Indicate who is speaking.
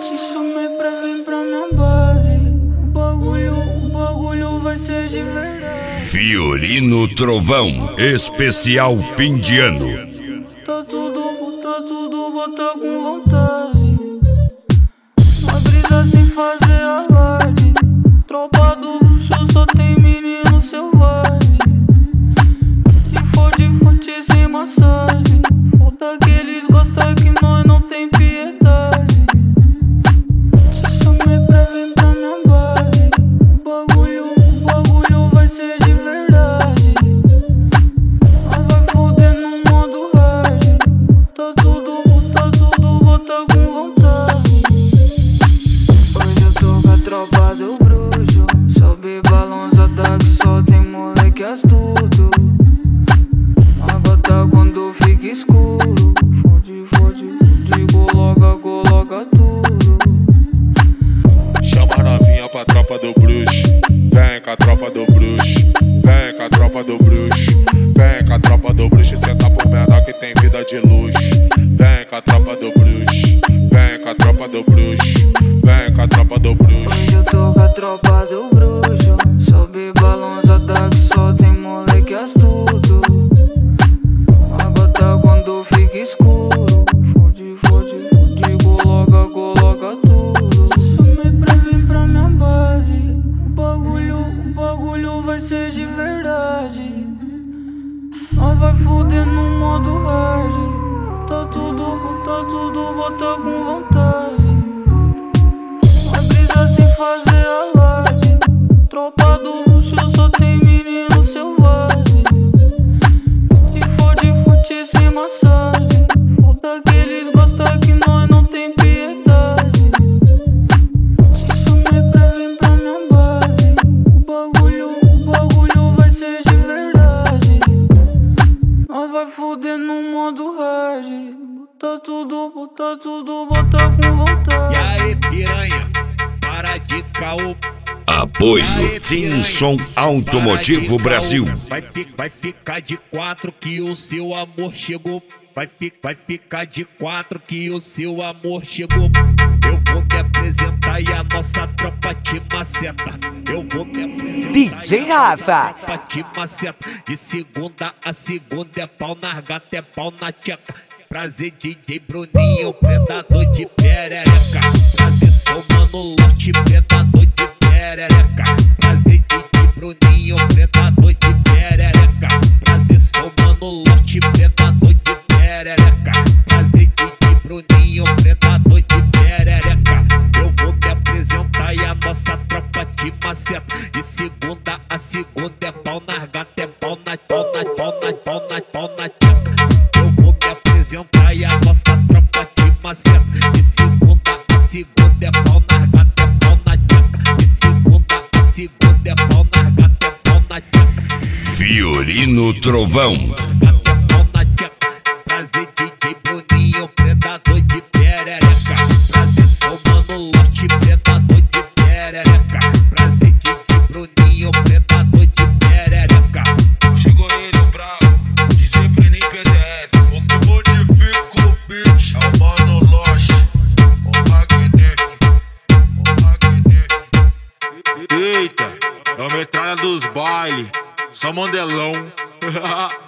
Speaker 1: Te chamei pra vir pra minha base. O bagulho vai ser de verdade.
Speaker 2: Fiorino Trovão, especial fim de ano.
Speaker 1: Tá tudo, bota com vontade. A brisa sem fazer alarde. Tropa do bruxo só tem menino selvagem. Se for de fonte sem massagem, falta que eles gostam que nós não tem piedade. Te chamei pra vir pra minha base. O bagulho vai ser de verdade. Nós vai foder no modo hard. Tá tudo, bota com vontade. Hoje eu tô com a tropa do bruxo. Sobe balançada que só tem moleque astuto. Agora quando fica escuro, coloca tudo.
Speaker 3: Chama a novinha pra tropa do bruxo. Vem com a tropa do bruxo. Vem com a tropa do bruxo. Vem com a tropa do bruxo. Senta pro menor que tem vida de luxo. Vem com a tropa do bruxo. Vem com a tropa do bruxo. Vem com a tropa do bruxo.
Speaker 1: Hoje eu tô com a tropa do bruxo. Sobe balançada que só tem moleque astuto. Agora quando fica escuro, coloca tudo. Te chamei pra vir pra minha base. O bagulho vai ser de verdade. Nós vai foder no modo hard. Tá tudo, bota com vontade. A brisa sem fazer alarde. Tropa do bruxo só tem menino selvagem. Se for de fonte sem massagem, falta que eles gostam que nós não tem piedade. Te chamei pra vir pra minha base. O bagulho vai ser de verdade. Nós vai foder no modo hard. Bota tudo, bota com vontade.
Speaker 4: E aí, piranha, para de caô.
Speaker 2: Apoio Tinson Automotivo Brasil.
Speaker 4: Vai ficar de quatro que o seu amor chegou. Vai ficar de quatro que o seu amor chegou. Eu vou te apresentar e a nossa tropa te maceta. Eu vou te apresentar
Speaker 5: DJ
Speaker 4: e a nossa
Speaker 5: Rafa.
Speaker 4: tropa te maceta. De segunda a segunda é pau na gata, é pau na tcheca. Prazer DJ Bruninho, predador de perereca. Prazer somando lote, predador de perereca. Prazer DJ Bruninho, predador de perereca. Prazer somando lote, predador de perereca. Prazer DJ Bruninho, predador de perereca. Eu vou te apresentar e a nossa tropa te maceta. De segunda a segunda é pau na gata, é pau na tcheca. Eu vou te apresentar e a nossa tropa te maceta. De segunda a segunda é pau na gata, é pau na tcheca. De segunda a segunda é pau na gata, é pau na tcheca.
Speaker 2: Fiorino Trovão.
Speaker 4: Gata é pau na tcheca. Prazer DJ Bruninho, predador de perereca. Prazer somando lote, predador de perereca. Prazer DJ Bruninho, predador de perereca.
Speaker 6: Chegou ele, o bravo, DJ Bruninho PDS. O que modifica o beat é o Mano Loche, o magnífico. Eita, é o metralha dos baile, só mandelão.